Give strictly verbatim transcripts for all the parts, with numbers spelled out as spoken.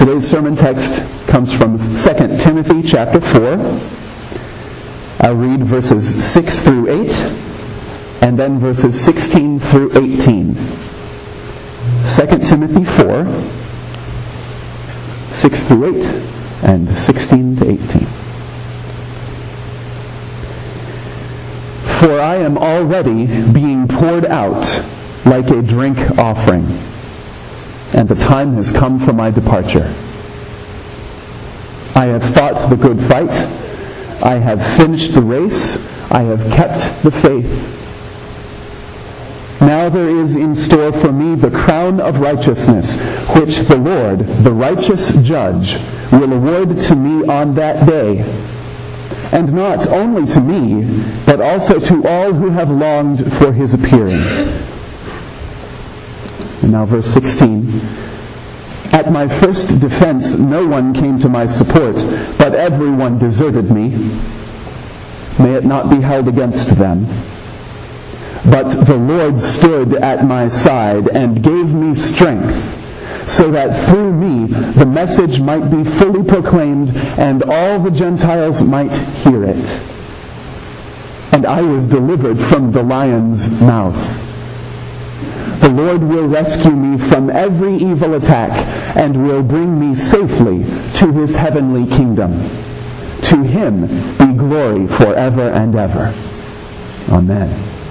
Today's sermon text comes from Second Timothy chapter four. I'll read verses six through eight, and then verses sixteen through eighteen. Second Timothy four, six through eight, and sixteen to eighteen. For I am already being poured out like a drink offering, and the time has come for my departure. I have fought the good fight. I have finished the race. I have kept the faith. Now there is in store for me the crown of righteousness, which the Lord, the righteous judge, will award to me on that day. And not only to me, but also to all who have longed for his appearing. And now verse sixteen. At my first defense no one came to my support, but everyone deserted me. May it not be held against them. But the Lord stood at my side and gave me strength, so that through me the message might be fully proclaimed and all the Gentiles might hear it. And I was delivered from the lion's mouth. The Lord will rescue me from every evil attack and will bring me safely to his heavenly kingdom. To him be glory forever and ever. Amen.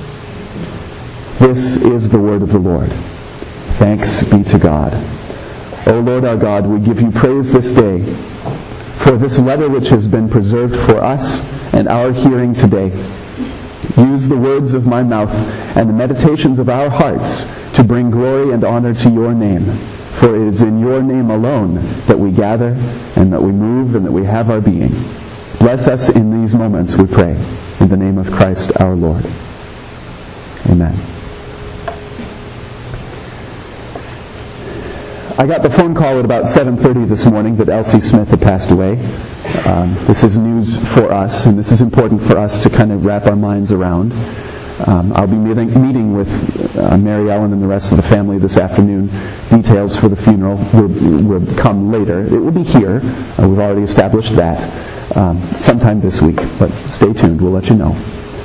This is the word of the Lord. Thanks be to God. O Lord our God, we give you praise this day for this letter which has been preserved for us and our hearing today. Use the words of my mouth and the meditations of our hearts to bring glory and honor to your name. For it is in your name alone that we gather and that we move and that we have our being. Bless us in these moments, we pray, in the name of Christ our Lord. Amen. I got the phone call at about seven thirty this morning that Elsie Smith had passed away. Um, this is news for us, and this is important for us to kind of wrap our minds around. Um, I'll be meeting, meeting with uh, Mary Ellen and the rest of the family this afternoon. Details for the funeral will, will come later. It will be here. Uh, we've already established that um, sometime this week, but stay tuned. We'll let you know.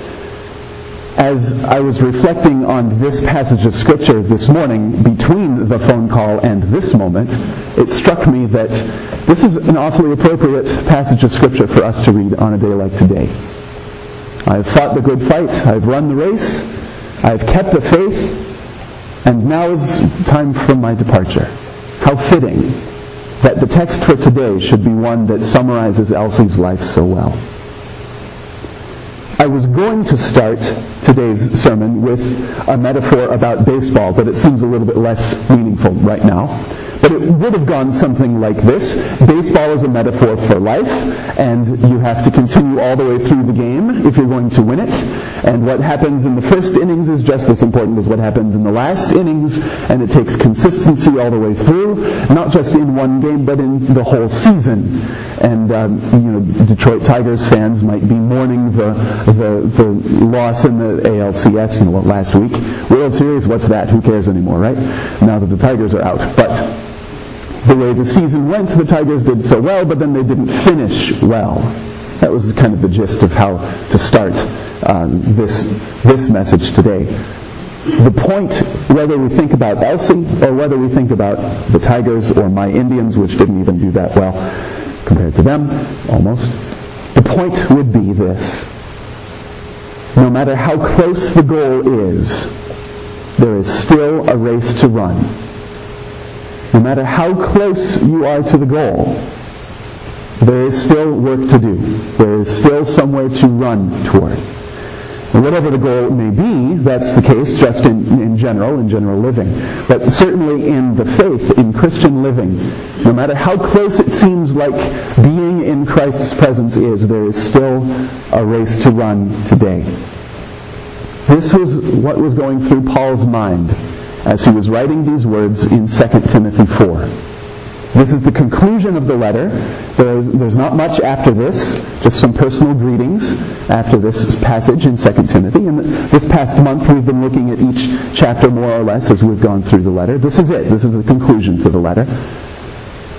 As I was reflecting on this passage of Scripture this morning, between the phone call and this moment, it struck me that this is an awfully appropriate passage of Scripture for us to read on a day like today. I have fought the good fight, I have run the race, I have kept the faith, and now is time for my departure. How fitting that the text for today should be one that summarizes Elsie's life so well. I was going to start today's sermon with a metaphor about baseball, but it seems a little bit less meaningful right now. But it would have gone something like this. Baseball is a metaphor for life, and you have to continue all the way through the game if you're going to win it. And what happens in the first innings is just as important as what happens in the last innings, and it takes consistency all the way through, not just in one game, but in the whole season. And um, you know, Detroit Tigers fans might be mourning the the, the loss in the A L C S, you know, last week. World Series, what's that? Who cares anymore, right? Now that the Tigers are out. But the way the season went, the Tigers did so well, but then they didn't finish well. That was kind of the gist of how to start um, this this message today. The point, whether we think about Elsie or whether we think about the Tigers or my Indians, which didn't even do that well compared to them, almost, the point would be this. No matter how close the goal is, there is still a race to run. No matter how close you are to the goal, there is still work to do. There is still somewhere to run toward. And whatever the goal may be, that's the case just in, in general, in general living. But certainly in the faith, in Christian living, no matter how close it seems like being in Christ's presence is, there is still a race to run today. This was what was going through Paul's mind as he was writing these words in Second Timothy four. This is the conclusion of the letter. There's, there's not much after this, just some personal greetings after this passage in Second Timothy. And this past month we've been looking at each chapter more or less as we've gone through the letter. This is it. This is the conclusion to the letter.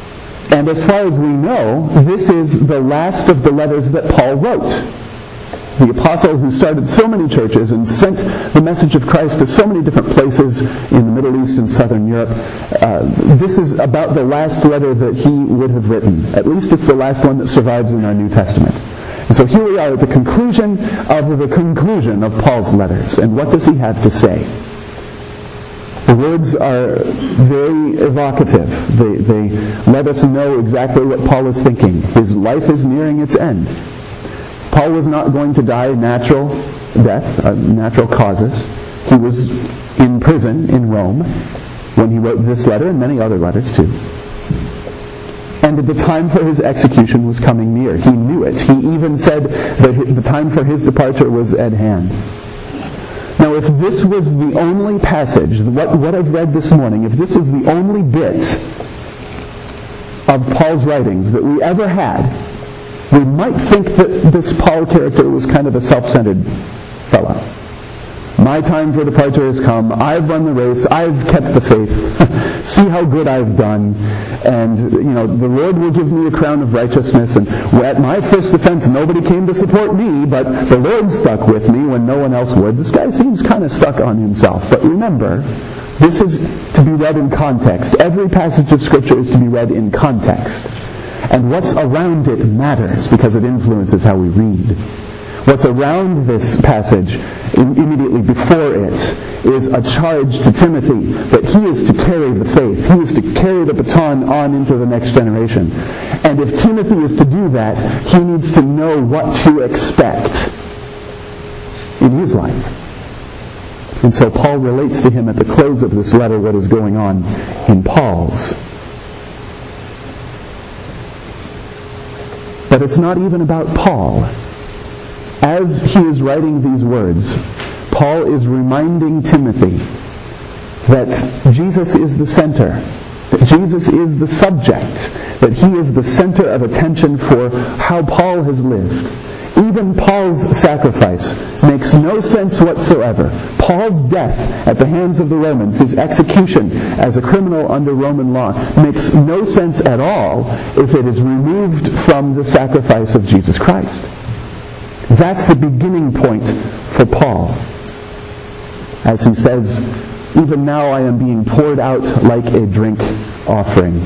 And as far as we know, this is the last of the letters that Paul wrote. The apostle who started so many churches and sent the message of Christ to so many different places in the Middle East and Southern Europe, uh, this is about the last letter that he would have written. At least it's the last one that survives in our New Testament. And so here we are at the conclusion of the conclusion of Paul's letters. And what does he have to say? The words are very evocative. They, they let us know exactly what Paul is thinking. His life is nearing its end. Paul was not going to die natural death, uh, natural causes. He was in prison in Rome when he wrote this letter and many other letters too. And the time for his execution was coming near. He knew it. He even said that the time for his departure was at hand. Now, if this was the only passage, what, what I've read this morning, if this was the only bit of Paul's writings that we ever had, we might think that this Paul character was kind of a self-centered fellow. My time for departure has come. I've run the race. I've kept the faith. See how good I've done. And, you know, the Lord will give me a crown of righteousness. And at my first offense, nobody came to support me, but the Lord stuck with me when no one else would. This guy seems kind of stuck on himself. But remember, this is to be read in context. Every passage of Scripture is to be read in context. And what's around it matters because it influences how we read. What's around this passage, immediately before it, is a charge to Timothy that he is to carry the faith. He is to carry the baton on into the next generation. And if Timothy is to do that, he needs to know what to expect in his life. And so Paul relates to him at the close of this letter what is going on in Paul's. But it's not even about Paul. As he is writing these words, Paul is reminding Timothy that Jesus is the center, that Jesus is the subject, that he is the center of attention for how Paul has lived. Even Paul's sacrifice makes no sense whatsoever. Paul's death at the hands of the Romans, his execution as a criminal under Roman law, makes no sense at all if it is removed from the sacrifice of Jesus Christ. That's the beginning point for Paul. As he says, even now I am being poured out like a drink offering.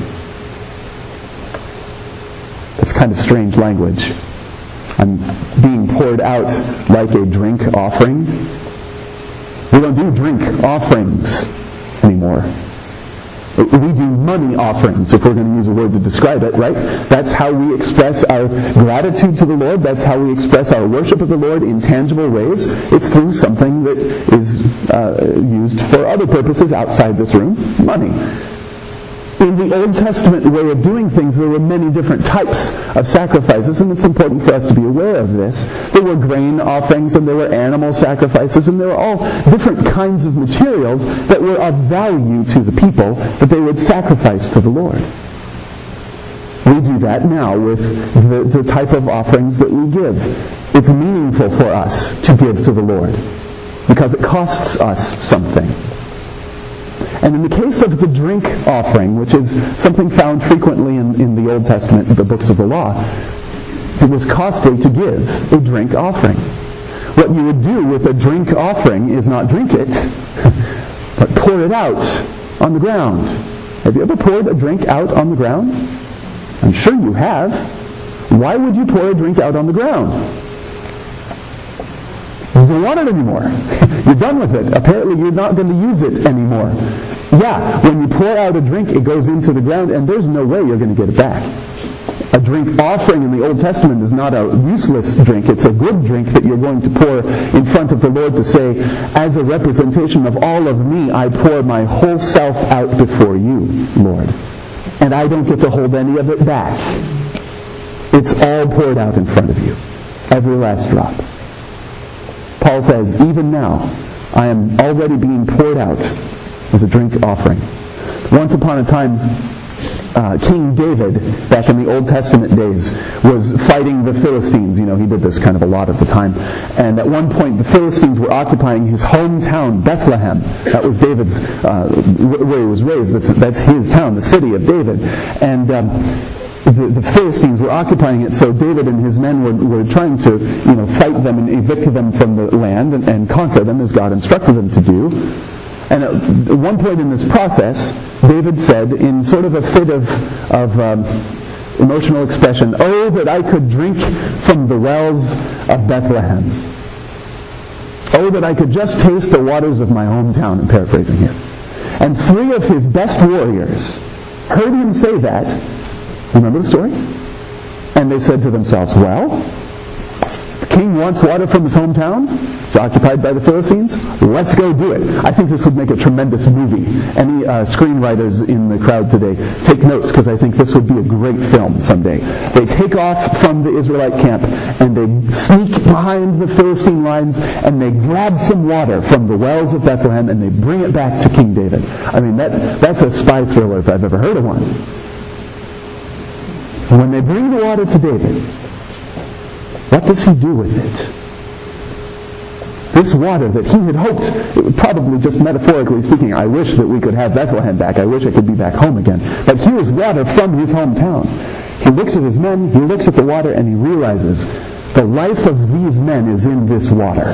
It's kind of strange language. I'm being poured out like a drink offering. We don't do drink offerings anymore. We do money offerings, if we're going to use a word to describe it, right? That's how we express our gratitude to the Lord. That's how we express our worship of the Lord in tangible ways. It's through something that is uh, used for other purposes outside this room, money. In the Old Testament way of doing things, there were many different types of sacrifices, and it's important for us to be aware of this. There were grain offerings, and there were animal sacrifices, and there were all different kinds of materials that were of value to the people that they would sacrifice to the Lord. We do that now with the, the type of offerings that we give. It's meaningful for us to give to the Lord because it costs us something. And in the case of the drink offering, which is something found frequently in, in the Old Testament, the books of the law, it was costly to give a drink offering. What you would do with a drink offering is not drink it, but pour it out on the ground. Have you ever poured a drink out on the ground? I'm sure you have. Why would you pour a drink out on the ground? You don't want it anymore. You're done with it. Apparently you're not going to use it anymore. Yeah, when you pour out a drink, it goes into the ground, and there's no way you're going to get it back. A drink offering in the Old Testament is not a useless drink. It's a good drink that you're going to pour in front of the Lord to say, as a representation of all of me, I pour my whole self out before you, Lord. And I don't get to hold any of it back. It's all poured out in front of you. Every last drop. Paul says, even now, I am already being poured out as a drink offering. Once upon a time, uh, King David, back in the Old Testament days, was fighting the Philistines. You know, he did this kind of a lot at the time. And at one point, the Philistines were occupying his hometown, Bethlehem. That was David's, uh, where he was raised. That's, that's his town, the city of David. And um, the, the Philistines were occupying it, so David and his men were, were trying to, you know, fight them and evict them from the land and, and conquer them as God instructed them to do. And at one point in this process, David said, in sort of a fit of, of um, emotional expression, "Oh, that I could drink from the wells of Bethlehem. Oh, that I could just taste the waters of my hometown," I'm paraphrasing here. And three of his best warriors heard him say that. Remember the story? And they said to themselves, "Well, the king wants water from his hometown. It's occupied by the Philistines. Let's go do it." I think this would make a tremendous movie. Any uh, screenwriters in the crowd today, take notes, because I think this would be a great film someday. They take off from the Israelite camp and they sneak behind the Philistine lines and they grab some water from the wells of Bethlehem and they bring it back to King David. I mean, that that's a spy thriller if I've ever heard of one. When they bring the water to David, what does he do with it? This water that he had hoped, probably just metaphorically speaking, I wish that we could have Bethlehem back. I wish I could be back home again. But here's water from his hometown. He looks at his men, he looks at the water, and he realizes the life of these men is in this water.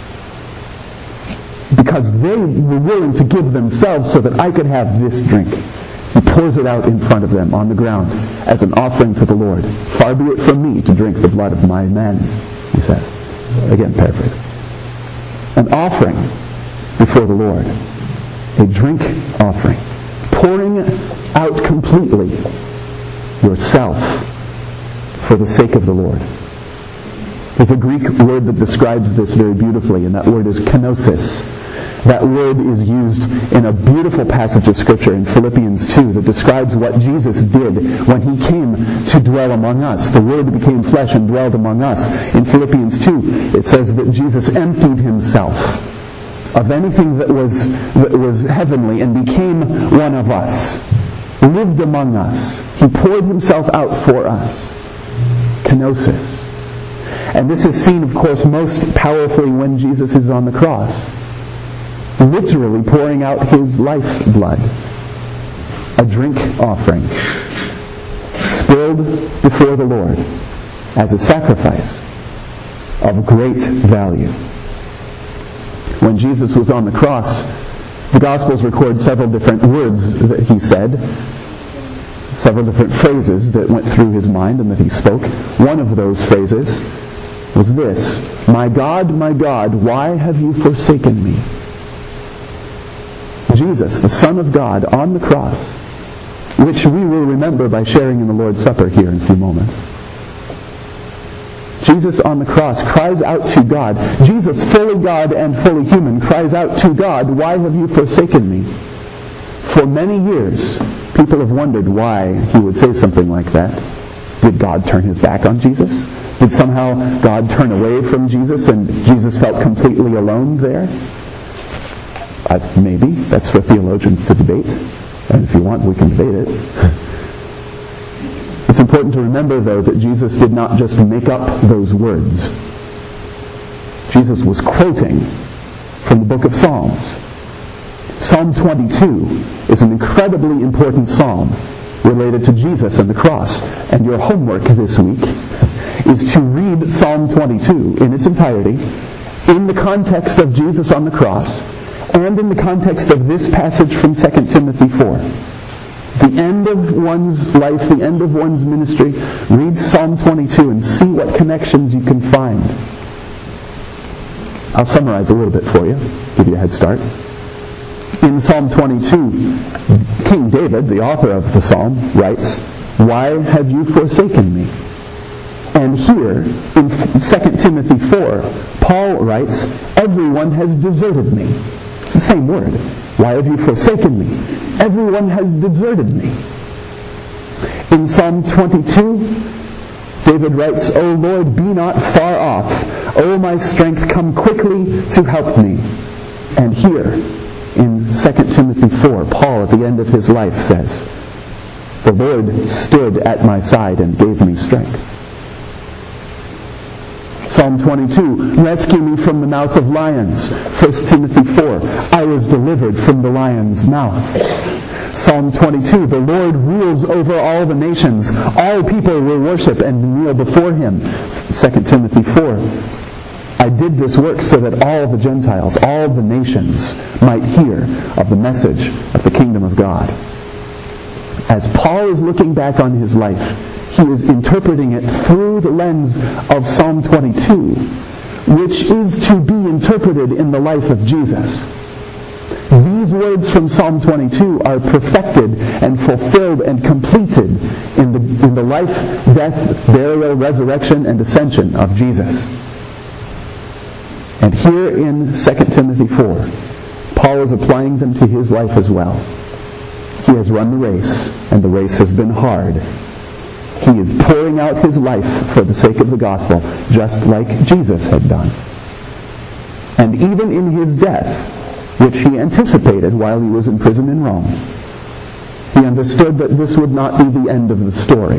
Because they were willing to give themselves so that I could have this drink. He pours it out in front of them on the ground as an offering to the Lord. "Far be it from me to drink the blood of my men," he says. Again, paraphrase. An offering before the Lord. A drink offering. Pouring out completely yourself for the sake of the Lord. There's a Greek word that describes this very beautifully, and that word is kenosis. That word is used in a beautiful passage of Scripture in Philippians two that describes what Jesus did when he came to dwell among us. The Word became flesh and dwelled among us. In Philippians two, it says that Jesus emptied himself of anything that was, that was heavenly and became one of us. Lived among us. He poured himself out for us. Kenosis. And this is seen, of course, most powerfully when Jesus is on the cross. Literally pouring out his lifeblood. A drink offering. Spilled before the Lord as a sacrifice of great value. When Jesus was on the cross, the Gospels record several different words that he said, several different phrases that went through his mind and that he spoke. One of those phrases was this: "My God, my God, why have you forsaken me?" Jesus, the Son of God, on the cross, which we will remember by sharing in the Lord's Supper here in a few moments. Jesus on the cross cries out to God. Jesus, fully God and fully human, cries out to God, "Why have you forsaken me?" For many years, people have wondered why he would say something like that. Did God turn his back on Jesus? Did somehow God turn away from Jesus and Jesus felt completely alone there? Uh, maybe. That's for theologians to debate. And if you want, we can debate it. It's important to remember, though, that Jesus did not just make up those words. Jesus was quoting from the book of Psalms. Psalm twenty-two is an incredibly important psalm related to Jesus and the cross. And your homework this week is to read Psalm twenty-two in its entirety, in the context of Jesus on the cross, and in the context of this passage from Second Timothy four. The end of one's life, the end of one's ministry, read Psalm twenty-two and see what connections you can find. I'll summarize a little bit for you, give you a head start. In Psalm twenty-two, King David, the author of the psalm, writes, "Why have you forsaken me?" And here, in Second Timothy four, Paul writes, "Everyone has deserted me." It's the same word. Why have you forsaken me? Everyone has deserted me. In Psalm twenty-two, David writes, "O Lord, be not far off. O my strength, come quickly to help me." And here, in Second Timothy four, Paul at the end of his life says, The Lord stood at my side and gave me strength. Psalm twenty-two, rescue me from the mouth of lions. First Timothy four, I was delivered from the lion's mouth. Psalm twenty-two, the Lord rules over all the nations. All people will worship and kneel before him. Second Timothy four, I did this work so that all the Gentiles, all the nations, might hear of the message of the kingdom of God. As Paul is looking back on his life, he is interpreting it through the lens of Psalm twenty-two, which is to be interpreted in the life of Jesus. These words from Psalm twenty-two are perfected and fulfilled and completed in the, in the life, death, burial, resurrection, and ascension of Jesus. And here in Second Timothy four, Paul is applying them to his life as well. He has run the race, and the race has been hard. He is pouring out his life for the sake of the gospel, just like Jesus had done. And even in his death, which he anticipated while he was in prison in Rome, he understood that this would not be the end of the story.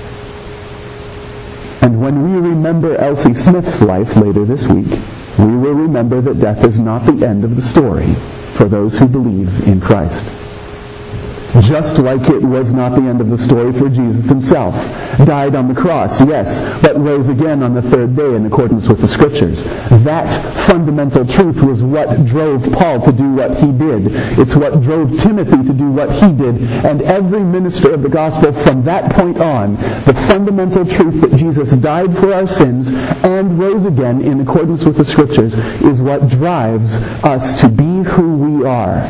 And when we remember Elsie Smith's life later this week, we will remember that death is not the end of the story for those who believe in Christ. Just like it was not the end of the story for Jesus himself. Died on the cross, yes, but rose again on the third day in accordance with the Scriptures. That fundamental truth was what drove Paul to do what he did. It's what drove Timothy to do what he did. And every minister of the gospel from that point on, the fundamental truth that Jesus died for our sins and rose again in accordance with the Scriptures is what drives us to be who we are.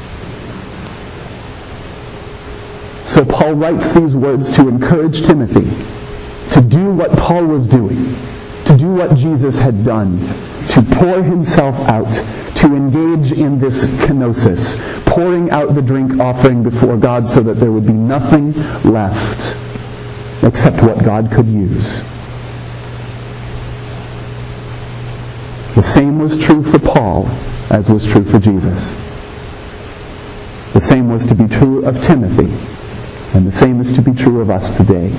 So Paul writes these words to encourage Timothy to do what Paul was doing, to do what Jesus had done, to pour himself out, to engage in this kenosis, pouring out the drink offering before God so that there would be nothing left except what God could use. The same was true for Paul as was true for Jesus. The same was to be true of Timothy. And the same is to be true of us today.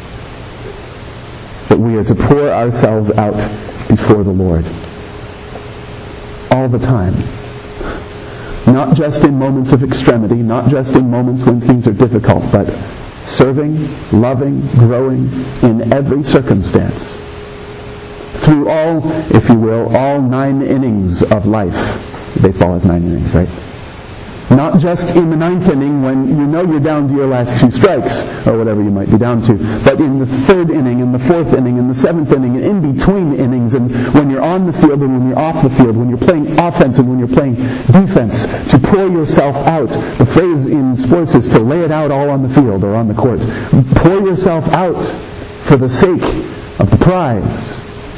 That we are to pour ourselves out before the Lord. All the time. Not just in moments of extremity, not just in moments when things are difficult, but serving, loving, growing in every circumstance. Through all, if you will, all nine innings of life. Baseball has nine innings, right? Not just in the ninth inning when you know you're down to your last two strikes, or whatever you might be down to, but in the third inning, in the fourth inning, in the seventh inning, and in between innings, and when you're on the field and when you're off the field, when you're playing offense and when you're playing defense, to pour yourself out. The phrase in sports is to lay it out all on the field or on the court. Pour yourself out for the sake of the prize.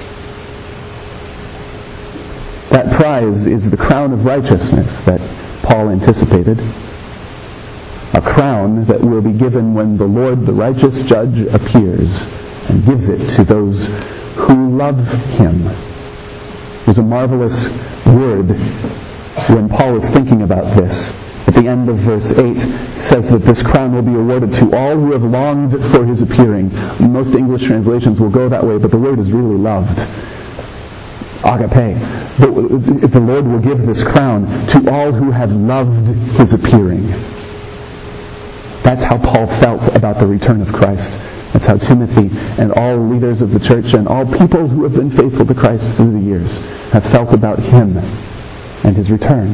That prize is the crown of righteousness that Paul anticipated, a crown that will be given when the Lord, the righteous judge, appears and gives it to those who love him. There's a marvelous word when Paul is thinking about this. At the end of verse eight, it says that this crown will be awarded to all who have longed for his appearing. Most English translations will go that way, but the word is really loved. Agape. The, the Lord will give this crown to all who have loved his appearing. That's how Paul felt about the return of Christ. That's how Timothy and all leaders of the church and all people who have been faithful to Christ through the years have felt about him and his return.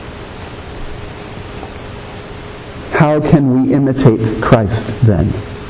How can we imitate Christ then?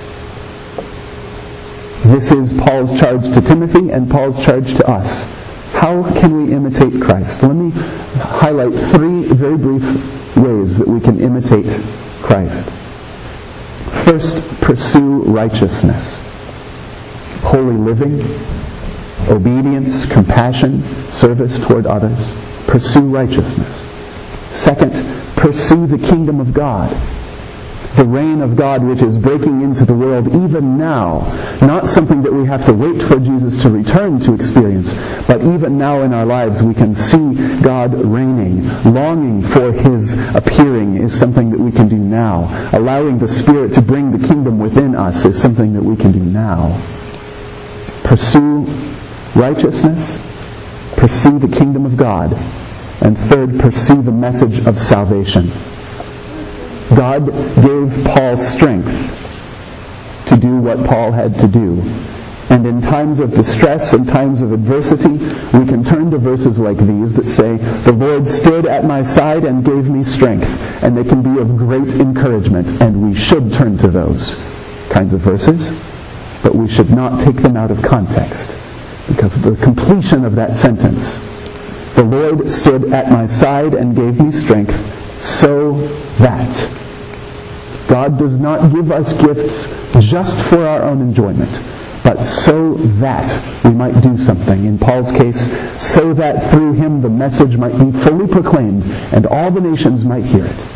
This is Paul's charge to Timothy and Paul's charge to us. How can we imitate Christ? Let me highlight three very brief ways that we can imitate Christ. First, pursue righteousness. Holy living, obedience, compassion, service toward others. Pursue righteousness. Second, pursue the kingdom of God. the reign of God which is breaking into the world even now. Not something that we have to wait for Jesus to return to experience, but even now in our lives we can see God reigning. Longing for His appearing is something that we can do now. Allowing the Spirit to bring the kingdom within us is something that we can do now. Pursue righteousness. Pursue the kingdom of God. And third, pursue the message of salvation. God gave Paul strength to do what Paul had to do. And in times of distress and times of adversity, we can turn to verses like these that say, "The Lord stood at my side and gave me strength." And they can be of great encouragement, and we should turn to those kinds of verses. But we should not take them out of context, because the completion of that sentence, "The Lord stood at my side and gave me strength, so that." God does not give us gifts just for our own enjoyment, but so that we might do something. In Paul's case, so that through him the message might be fully proclaimed and all the nations might hear it.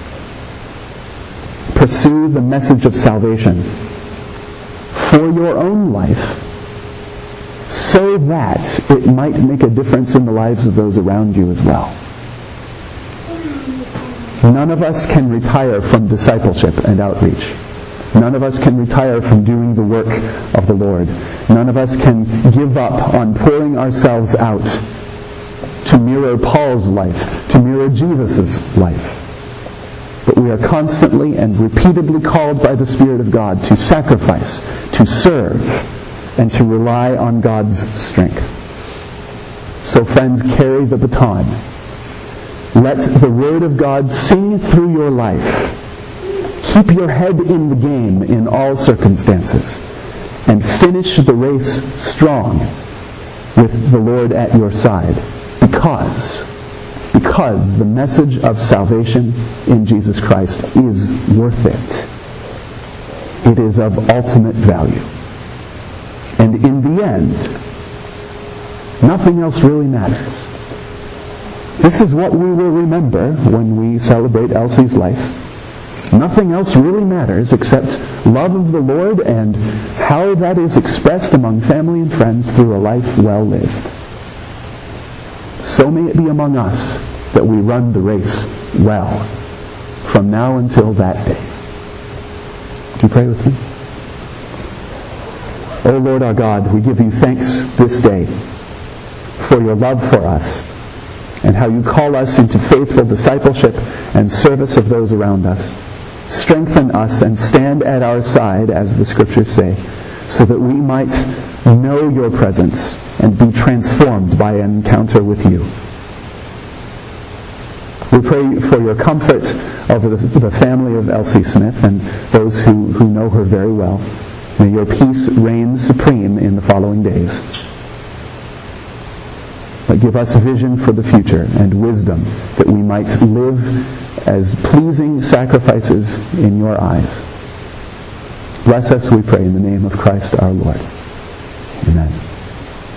Pursue the message of salvation for your own life, so that it might make a difference in the lives of those around you as well. None of us can retire from discipleship and outreach. None of us can retire from doing the work of the Lord. None of us can give up on pouring ourselves out to mirror Paul's life, to mirror Jesus' life. But we are constantly and repeatedly called by the Spirit of God to sacrifice, to serve, and to rely on God's strength. So friends, carry the baton. Let the Word of God sing through your life. Keep your head in the game in all circumstances. And finish the race strong with the Lord at your side. Because, because the message of salvation in Jesus Christ is worth it. It is of ultimate value. And in the end, nothing else really matters. This is what we will remember when we celebrate Elsie's life. Nothing else really matters except love of the Lord and how that is expressed among family and friends through a life well lived. So may it be among us that we run the race well from now until that day. Would you pray with me? O Lord our God, we give you thanks this day for your love for us and how you call us into faithful discipleship and service of those around us. Strengthen us and stand at our side, as the Scriptures say, so that we might know your presence and be transformed by an encounter with you. We pray for your comfort over the, the family of Elsie Smith and those who, who know her very well. May your peace reign supreme in the following days. But give us vision for the future and wisdom that we might live as pleasing sacrifices in your eyes. Bless us, we pray, in the name of Christ our Lord. Amen.